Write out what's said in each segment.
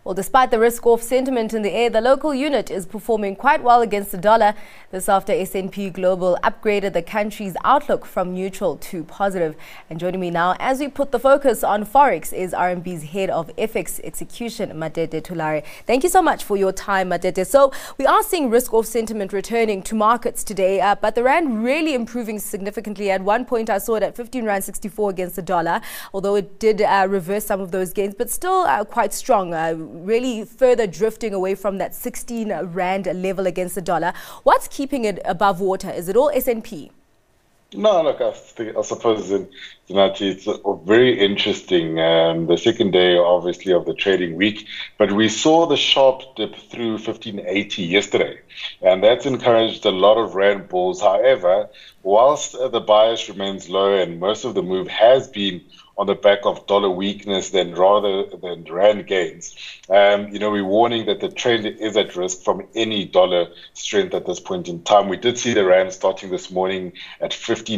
Well, despite the risk-off sentiment in the air, the local unit is performing quite well against the dollar. This after S&P Global upgraded the country's outlook from neutral to positive. And joining me now as we put the focus on Forex is RMB's head of FX execution, Madede Tulare. Thank you so much for your time, Madede. So we are seeing risk-off sentiment returning to markets today, but the rand really improving significantly. At one point, I saw it at 15 rand 64 against the dollar, although it did reverse some of those gains, but still quite strong. Really further drifting away from that 16 rand level against the dollar. What's keeping it above water? Is it all S&P? No, look, I suppose it's very interesting. The second day, obviously, of the trading week, but we saw the sharp dip through 1580 yesterday, and that's encouraged a lot of rand bulls. However, whilst the bias remains low and most of the move has been on the back of dollar weakness rather than rand gains, we're warning that the trend is at risk from any dollar strength at this point in time. We did see the rand starting this morning at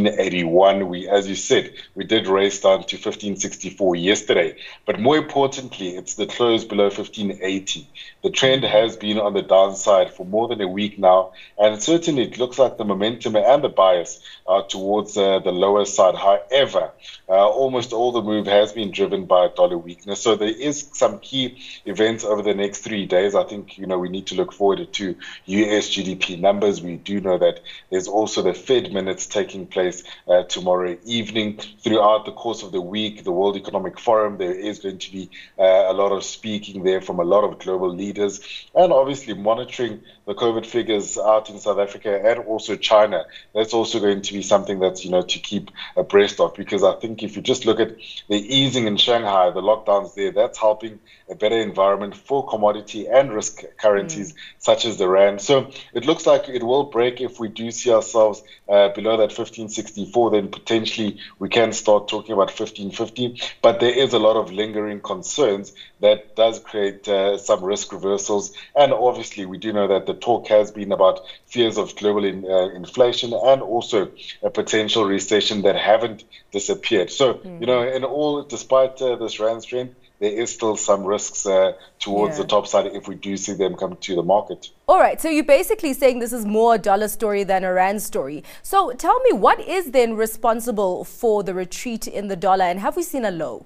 1581. As you said, we did race down to 1564 yesterday. But more importantly, it's the close below 1580. The trend has been on the downside for more than a week now, and certainly it looks like the momentum and the bias are towards the lower side. However, almost all the move has been driven by dollar weakness. So there is some key events over the next 3 days. I think, we need to look forward to US GDP numbers. We do know that there's also the Fed minutes taking place tomorrow evening. Throughout the course of the week, the World Economic Forum, there is going to be a lot of speaking there from a lot of global leaders, and obviously monitoring the COVID figures out in South Africa and also China. That's also going to be something that's, to keep abreast of, because I think if you just look at the easing in Shanghai, the lockdowns there, that's helping a better environment for commodity and risk currencies such as the rand. So it looks like it will break. If we do see ourselves below that 1564, then potentially we can start talking about 1550. But there is a lot of lingering concerns that does create some risk reversals. And obviously, we do know that the talk has been about fears of global inflation and also a potential recession that haven't disappeared. So, in all, despite this rand strength, there is still some risks towards the top side if we do see them come to the market. All right, so you're basically saying this is more a dollar story than a rand story. So tell me, what is then responsible for the retreat in the dollar, and have we seen a low?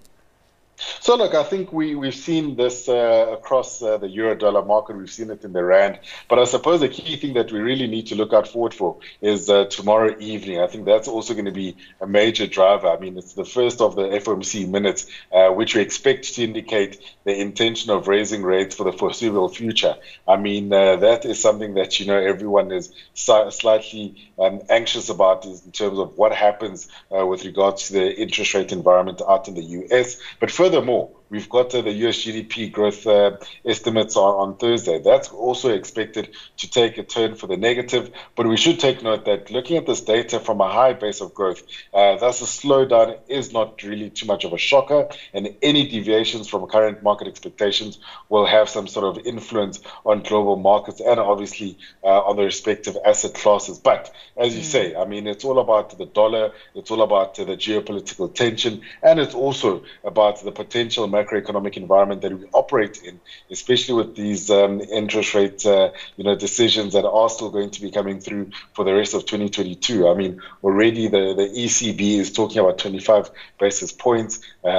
So, look, I think we've seen this across the euro-dollar market. We've seen it in the rand. But I suppose the key thing that we really need to look out forward for is tomorrow evening. I think that's also going to be a major driver. I mean, it's the first of the FOMC minutes, which we expect to indicate the intention of raising rates for the foreseeable future. I mean, that is something that, everyone is slightly anxious about in terms of what happens with regards to the interest rate environment out in the US. But furthermore, we've got the US GDP growth estimates on Thursday. That's also expected to take a turn for the negative. But we should take note that looking at this data from a high base of growth, thus a slowdown is not really too much of a shocker. And any deviations from current market expectations will have some sort of influence on global markets and obviously on the respective asset classes. But as you say, I mean, it's all about the dollar. It's all about the geopolitical tension. And it's also about the potential macroeconomic environment that we operate in, especially with these interest rate decisions that are still going to be coming through for the rest of 2022. I mean, already the ECB is talking about 25 basis points.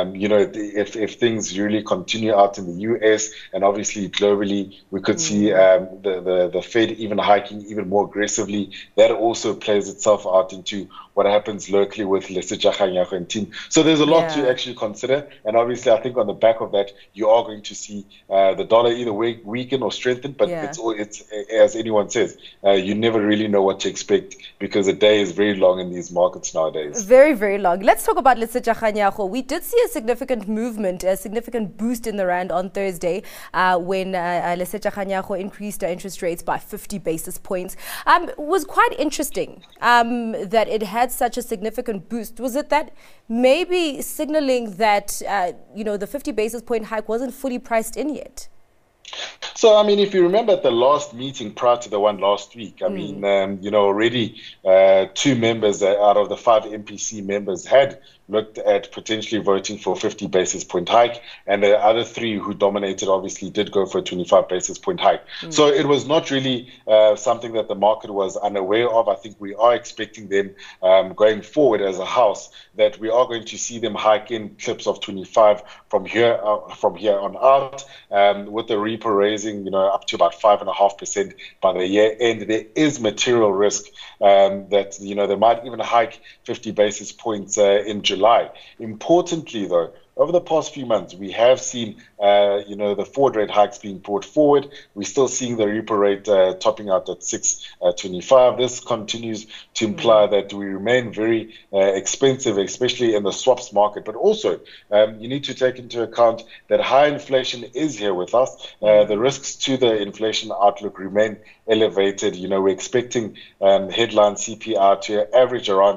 If things really continue out in the US and obviously globally, we could see the Fed even hiking even more aggressively. That also plays itself out into what happens locally with Lesetja Kganyago and team. So there's a lot to actually consider. And obviously, I think on the back of that, you are going to see the dollar either weaken or strengthen. But it's as anyone says, you never really know what to expect because the day is very long in these markets nowadays. Very, very long. Let's talk about Lesetja Kganyago. We did see a significant movement, a significant boost in the rand on Thursday when Lesetja Kganyago increased her interest rates by 50 basis points. It was quite interesting that it had such a significant boost. Was it that maybe signaling that, the 50 basis point hike wasn't fully priced in yet? So, I mean, if you remember at the last meeting prior to the one last week, I mean, already two members out of the five MPC members had looked at potentially voting for a 50 basis point hike, and the other three who dominated obviously did go for a 25 basis point hike. So it was not really something that the market was unaware of. I think we are expecting them going forward as a house that we are going to see them hike in clips of 25 from here on out, with the repo raising, up to about 5.5% by the year end. There is material risk that they might even hike 50 basis points in July. Importantly, though, over the past few months, we have seen, the forward rate hikes being brought forward. We're still seeing the repo rate topping out at 6.25. This continues to imply that we remain very expensive, especially in the swaps market. But also, you need to take into account that high inflation is here with us. The risks to the inflation outlook remain elevated. We're expecting headline CPI to average around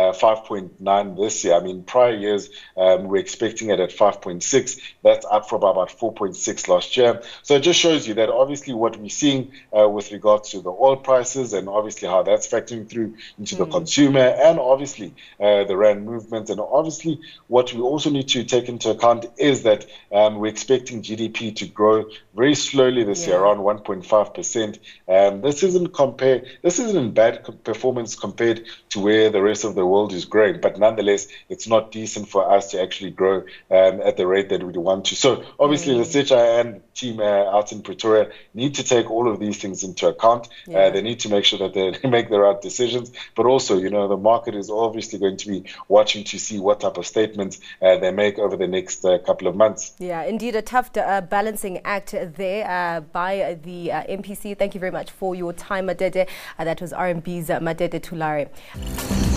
5.9 this year. I mean, prior years, we're expecting it at 5.6. That's up from about 4.6 last year. So it just shows you that obviously what we're seeing with regards to the oil prices and obviously how that's factoring through into the consumer and obviously the rand movement. And obviously what we also need to take into account is that we're expecting GDP to grow very slowly this year, around 1.5%. This isn't bad performance compared to where the rest of the world is growing, but nonetheless, it's not decent for us to actually grow at the rate that we want to. So obviously, the Lesetsha and team out in Pretoria need to take all of these things into account. They need to make sure that they make the right decisions, but also, the market is obviously going to be watching to see what type of statements they make over the next couple of months. Yeah, indeed, a tough balancing act there by the MPC. Thank you very much for your time, Madede. That was RMB's Madede Tulare.